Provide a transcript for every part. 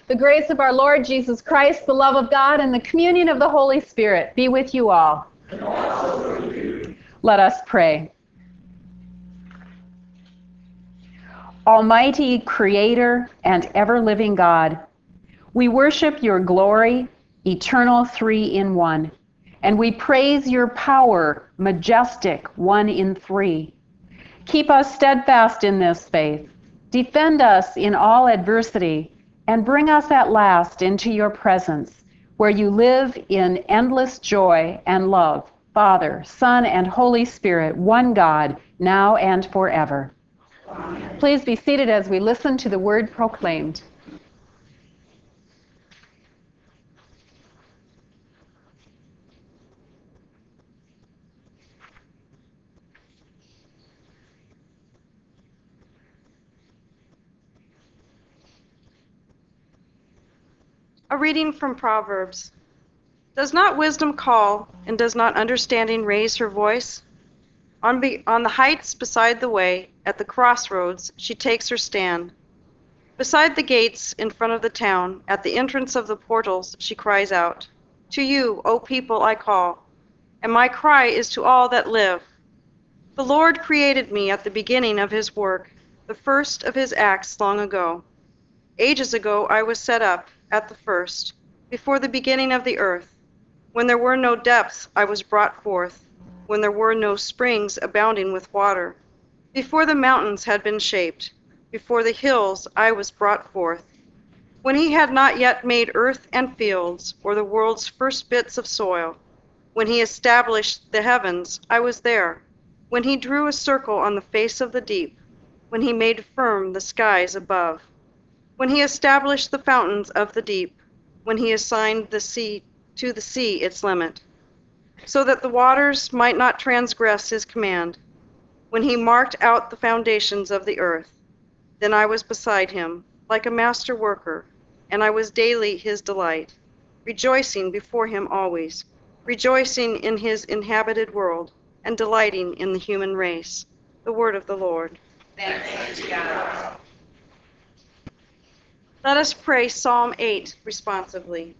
The grace of our Lord Jesus Christ, the love of God, and the communion of the Holy Spirit be with you all. And also with you. Let us pray. Almighty Creator and ever-living God, we worship your glory, eternal three in one, and we praise your power, majestic one in three. Keep us steadfast in this faith. Defend us in all adversity, and bring us at last into your presence, where you live in endless joy and love, Father, Son, and Holy Spirit, one God, now and forever. Amen. Please be seated as we listen to the word proclaimed. A reading from Proverbs. Does not wisdom call, and does not understanding raise her voice? On the heights beside the way, at the crossroads, she takes her stand. Beside the gates in front of the town, at the entrance of the portals, she cries out, "To you, O people, I call, and my cry is to all that live. The Lord created me at the beginning of his work, the first of his acts long ago. Ages ago I was set up, at the first, before the beginning of the earth. When there were no depths, I was brought forth, when there were no springs abounding with water. Before the mountains had been shaped, before the hills I was brought forth. When he had not yet made earth and fields, or the world's first bits of soil. When he established the heavens, I was there. When he drew a circle on the face of the deep, when he made firm the skies above. When he established the fountains of the deep, when he assigned the sea its limit, so that the waters might not transgress his command. When he marked out the foundations of the earth, then I was beside him, like a master worker, and I was daily his delight, rejoicing before him always, rejoicing in his inhabited world, and delighting in the human race. The word of the Lord. Thanks be to God. Let us pray Psalm 8 responsively.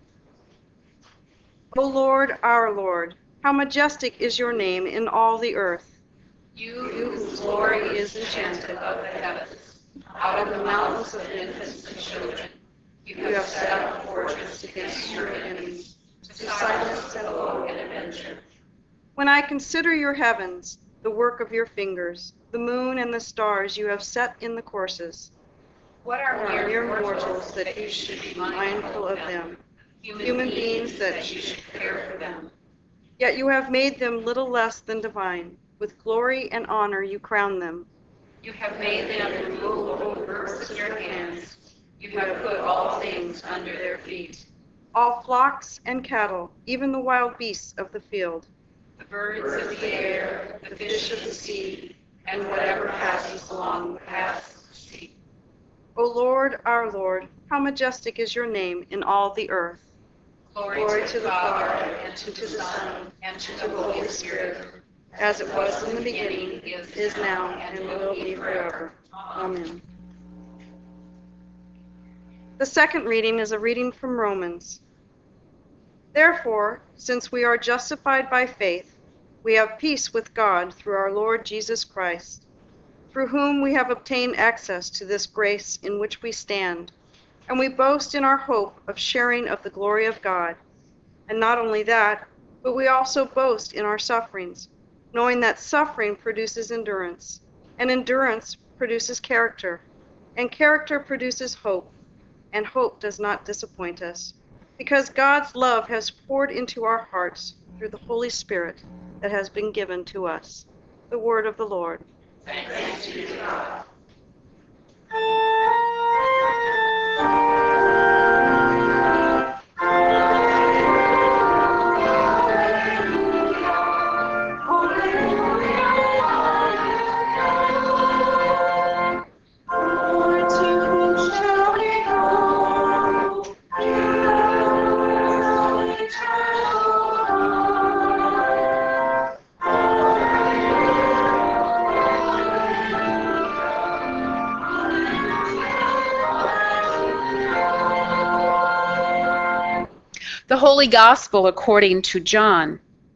O Lord, our Lord, how majestic is your name in all the earth. You whose glory is enchanted above the heavens, out of the mountains of infants and children, you have set up a fortress against your enemies, to silence and blow and avenger. When I consider your heavens, the work of your fingers, the moon and the stars you have set in the courses. What are mere mortals that you should be mindful of them, human beings that you should care for them. Yet you have made them little less than divine. With glory and honor you crown them. You have made them immovable works of your hands. You have put all things under their feet. All flocks and cattle, even the wild beasts of the field. The birds of the air, the fish of the sea, and whatever passes along the paths of the sea. O Lord, our Lord, how majestic is your name in all the earth. Glory to the Father, and to the Son, and to the Holy Spirit, as it was in the beginning, is now, and will be forever. Amen. The second reading is a reading from Romans. Therefore, since we are justified by faith, we have peace with God through our Lord Jesus Christ, through whom we have obtained access to this grace in which we stand, and we boast in our hope of sharing of the glory of God. And not only that, but we also boast in our sufferings, knowing that suffering produces endurance, and endurance produces character, and character produces hope, and hope does not disappoint us, because God's love has poured into our hearts through the Holy Spirit that has been given to us. The word of the Lord. Thanks be to God. Holy Gospel according to John.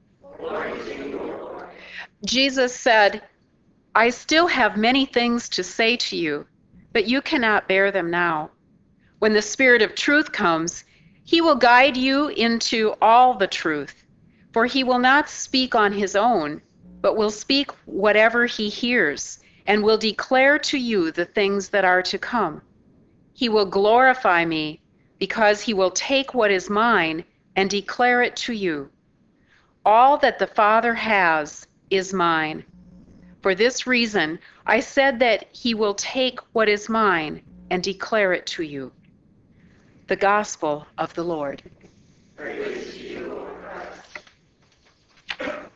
Jesus said, I still have many things to say to you, but you cannot bear them now. When the Spirit of truth comes, he will guide you into all the truth, for he will not speak on his own, but will speak whatever he hears, and will declare to you the things that are to come. He will glorify me, because he will take what is mine and declare it to you. All that the Father has is mine. For this reason, I said that he will take what is mine and declare it to you. The Gospel of the Lord. Praise to you, O Christ.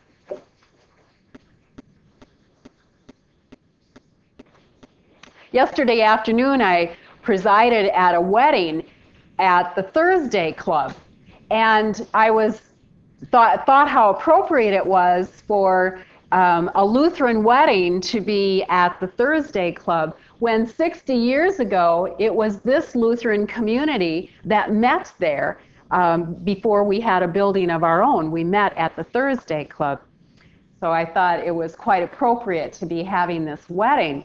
Yesterday afternoon, I presided at a wedding at the Thursday Club, and I thought how appropriate it was for a Lutheran wedding to be at the Thursday Club, when 60 years ago it was this Lutheran community that met there. Before we had a building of our own, we met at the Thursday Club. So I thought it was quite appropriate to be having this wedding.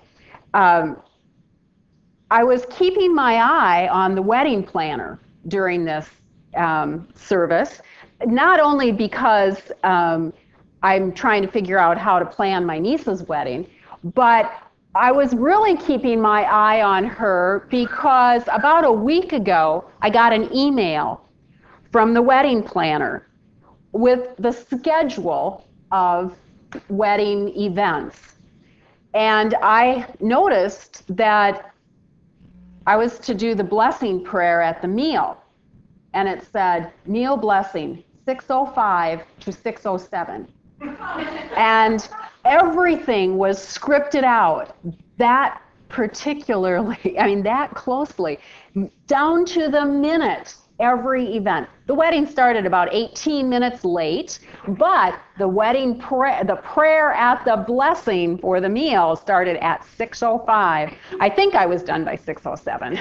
I was keeping my eye on the wedding planner during this service, not only because I'm trying to figure out how to plan my niece's wedding, but I was really keeping my eye on her because about a week ago, I got an email from the wedding planner with the schedule of wedding events. And I noticed that I was to do the blessing prayer at the meal. And it said, meal blessing, 6:05 to 6:07. And everything was scripted out that particularly, that closely, down to the minute, every event. The wedding started about 18 minutes late, but the wedding the prayer at the blessing for the meal started at 6:05. I think I was done by 6:07.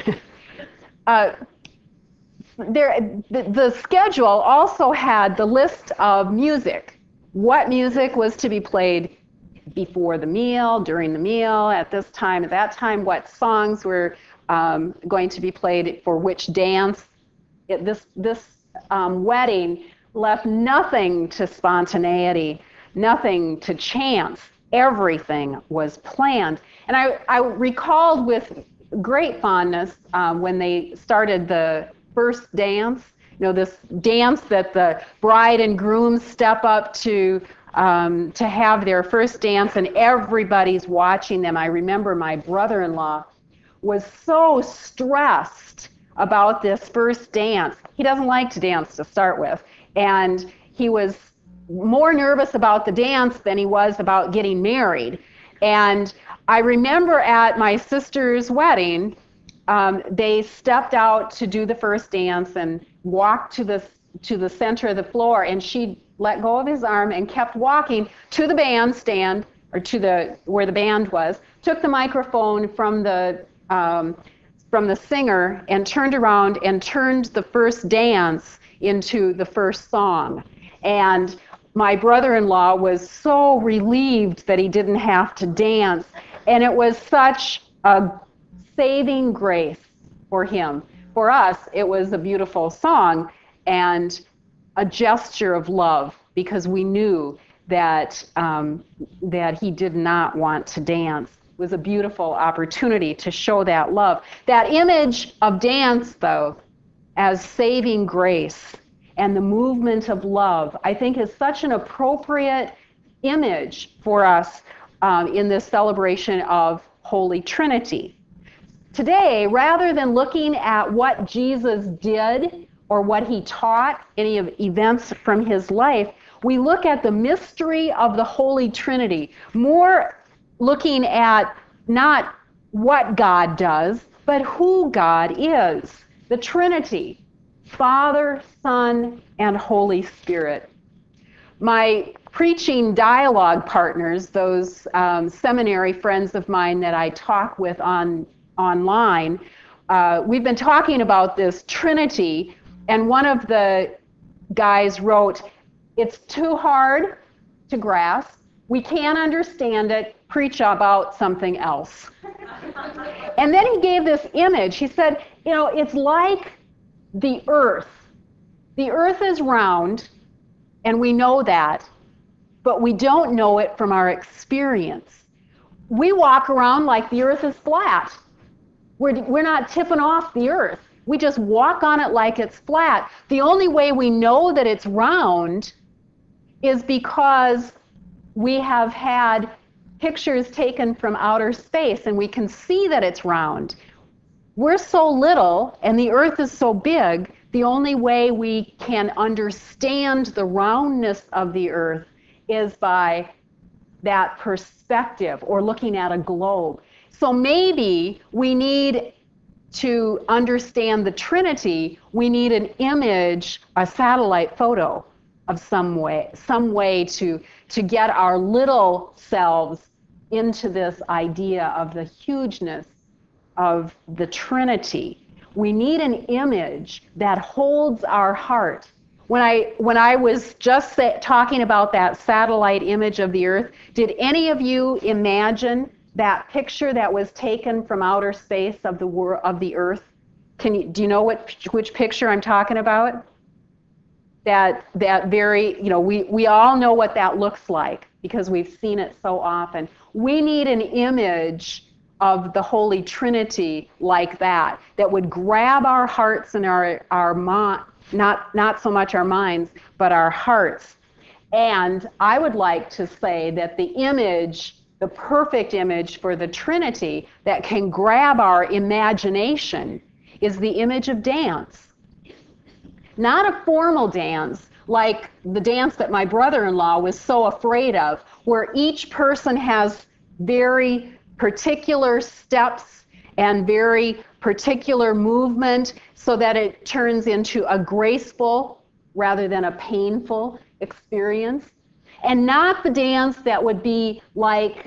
The schedule also had the list of music. What music was to be played before the meal, during the meal, at this time, at that time, what songs were going to be played for which dance. This wedding left nothing to spontaneity, nothing to chance. Everything was planned. And I recalled with great fondness when they started the first dance, this dance that the bride and groom step up to have their first dance, and everybody's watching them. I remember my brother-in-law was so stressed about this first dance. He doesn't like to dance to start with, and he was more nervous about the dance than he was about getting married. And I remember at my sister's wedding, they stepped out to do the first dance and walked to the center of the floor, and she let go of his arm and kept walking to the bandstand, or to where the band was, took the microphone from the singer and turned around and turned the first dance into the first song. And my brother-in-law was so relieved that he didn't have to dance, and it was such a saving grace for him. For us, it was a beautiful song and a gesture of love, because we knew that that he did not want to dance. It was a beautiful opportunity to show that love. That image of dance, though, as saving grace and the movement of love, I think is such an appropriate image for us in this celebration of Holy Trinity. Today, rather than looking at what Jesus did or what he taught, any of events from his life, we look at the mystery of the Holy Trinity, more looking at not what God does, but who God is. The Trinity, Father, Son, and Holy Spirit. My preaching dialogue partners, those seminary friends of mine that I talk with online, we've been talking about this Trinity, and one of the guys wrote, "It's too hard to grasp. We can't understand it. Preach about something else." And then he gave this image. He said, it's like the earth. The earth is round, and we know that, but we don't know it from our experience. We walk around like the earth is flat. We're not tipping off the earth. We just walk on it like it's flat. The only way we know that it's round is because we have had pictures taken from outer space, and we can see that it's round. We're so little, and the earth is so big, the only way we can understand the roundness of the earth is by that perspective, or looking at a globe. So maybe we need to understand the Trinity, we need an image, a satellite photo of some way to get our little selves into this idea of the hugeness of the Trinity. We need an image that holds our heart. When I was just talking about that satellite image of the earth, did any of you imagine that picture that was taken from outer space of the earth? Do you know which picture I'm talking about? That very, we all know what that looks like because we've seen it so often. We need an image of the Holy Trinity like that would grab our hearts and our not so much our minds, but our hearts. And I would like to say that the image, the perfect image for the Trinity that can grab our imagination is the image of dance. Not a formal dance like the dance that my brother-in-law was so afraid of, where each person has very particular steps and very particular movement so that it turns into a graceful rather than a painful experience. And not the dance that would be like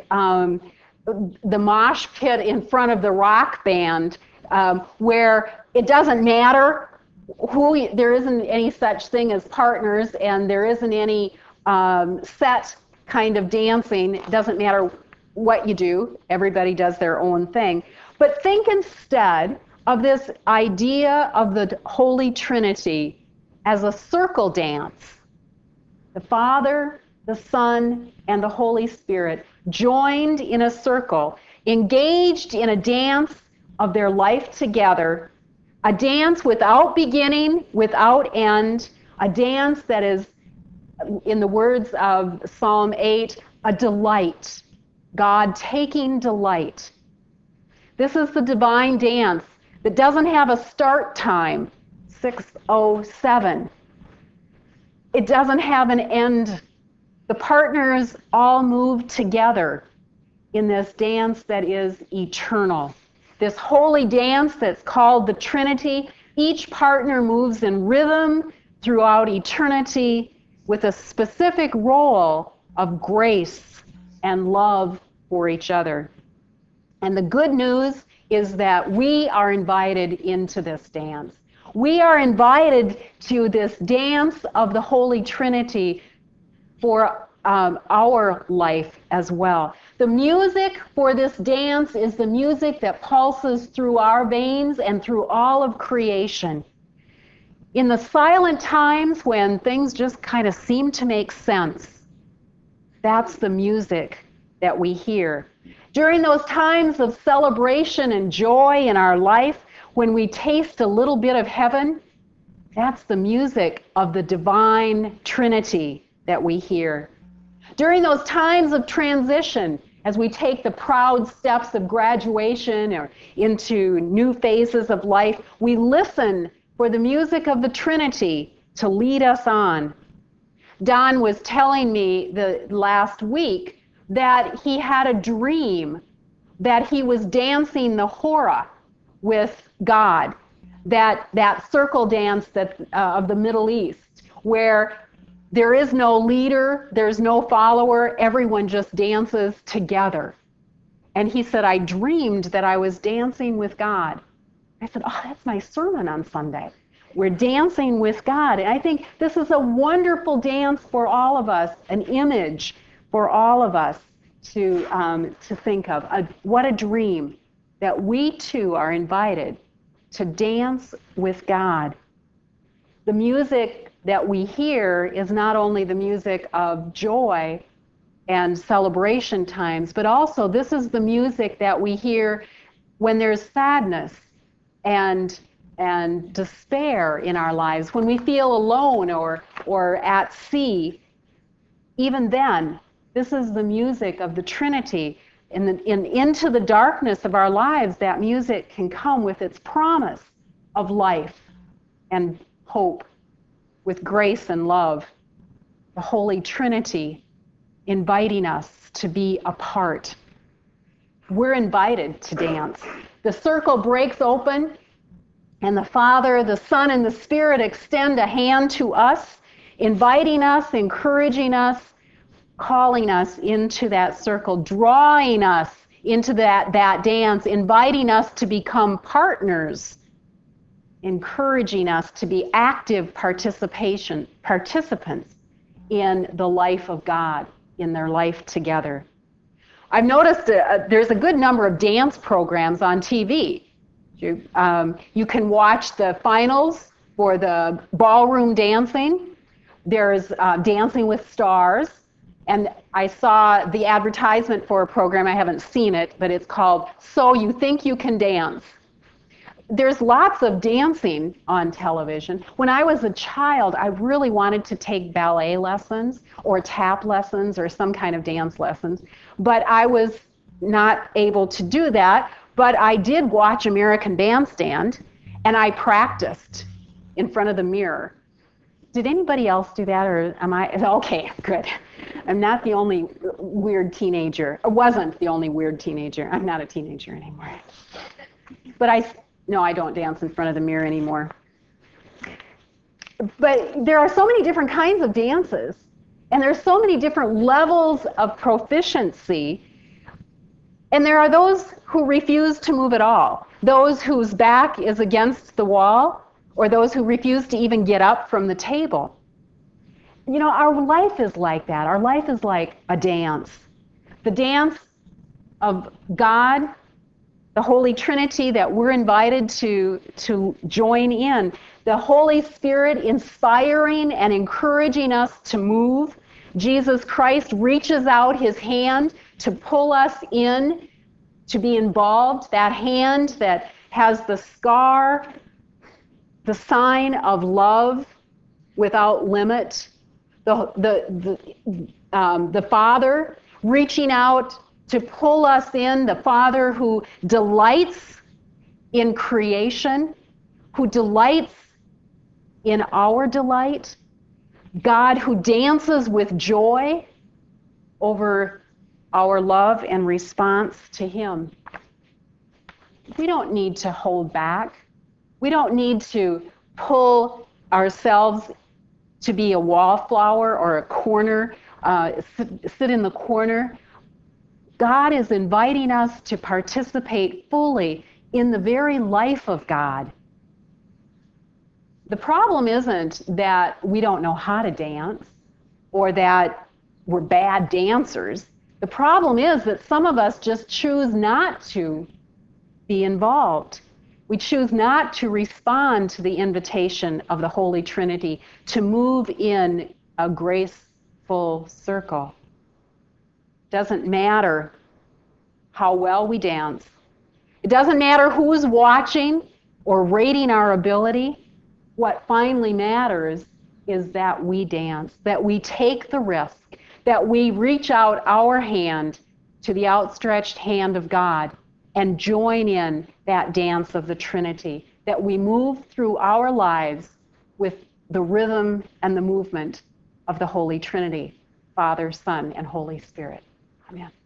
the mosh pit in front of the rock band, where it doesn't matter there isn't any such thing as partners, and there isn't any set kind of dancing. It doesn't matter what you do. Everybody does their own thing. But think instead of this idea of the Holy Trinity as a circle dance. The Father, the Son, and the Holy Spirit joined in a circle, engaged in a dance of their life together, a dance without beginning, without end, a dance that is, in the words of Psalm 8, a delight. God taking delight. This is the divine dance that doesn't have a start time, 6:07. It doesn't have an end. The partners all move together in this dance that is eternal. This holy dance that's called the Trinity. Each partner moves in rhythm throughout eternity with a specific role of grace and love for each other. And the good news is that we are invited into this dance. We are invited to this dance of the Holy Trinity for our life as well. The music for this dance is the music that pulses through our veins and through all of creation. In the silent times when things just kind of seem to make sense, that's the music that we hear. During those times of celebration and joy in our life, when we taste a little bit of heaven, that's the music of the divine Trinity that we hear. During those times of transition, as we take the proud steps of graduation or into new phases of life, we listen for the music of the Trinity to lead us on. Don was telling me last week that he had a dream that he was dancing the hora with God, that circle dance of the Middle East, where there is no leader, there's no follower, everyone just dances together. And he said, I dreamed that I was dancing with God. I said, oh, that's my sermon on Sunday. We're dancing with God. And I think this is a wonderful dance for all of us, an image for all of us to think of. What a dream that we too are invited to dance with God. The music that we hear is not only the music of joy and celebration times, but also this is the music that we hear when there's sadness and despair in our lives, when we feel alone or at sea. Even then, this is the music of the Trinity. Into the darkness of our lives, that music can come with its promise of life and hope, with grace and love. The Holy Trinity inviting us to be a part. We're invited to dance. The circle breaks open, and the Father, the Son, and the Spirit extend a hand to us, inviting us, encouraging us, calling us into that circle, drawing us into that dance, inviting us to become partners, encouraging us to be active participants in the life of God, in their life together. I've noticed there's a good number of dance programs on TV. You can watch the finals for the ballroom dancing. There's Dancing with Stars. And I saw the advertisement for a program, I haven't seen it, but it's called So You Think You Can Dance. There's lots of dancing on television. When I was a child, I really wanted to take ballet lessons or tap lessons or some kind of dance lessons, but I was not able to do that. But I did watch American Bandstand, and I practiced in front of the mirror. Did anybody else do that, or am I? Okay, good. I'm not the only weird teenager. I wasn't the only weird teenager. I'm not a teenager anymore. But no, I don't dance in front of the mirror anymore. But there are so many different kinds of dances, and there's so many different levels of proficiency. And there are those who refuse to move at all, those whose back is against the wall, or those who refuse to even get up from the table. You know, our life is like that. Our life is like a dance. The dance of God, the Holy Trinity that we're invited to join in. The Holy Spirit inspiring and encouraging us to move. Jesus Christ reaches out his hand to pull us in, to be involved. That hand that has the scar, the sign of love without limit. The Father reaching out to pull us in, the Father who delights in creation, who delights in our delight, God who dances with joy over our love and response to him. We don't need to hold back. We don't need to pull ourselves to be a wallflower or a corner, sit in the corner. God is inviting us to participate fully in the very life of God. The problem isn't that we don't know how to dance or that we're bad dancers. The problem is that some of us just choose not to be involved. We choose not to respond to the invitation of the Holy Trinity to move in a graceful circle. Doesn't matter how well we dance. It doesn't matter who's watching or rating our ability. What finally matters is that we dance, that we take the risk, that we reach out our hand to the outstretched hand of God and join in that dance of the Trinity, that we move through our lives with the rhythm and the movement of the Holy Trinity, Father, Son, and Holy Spirit. Amen.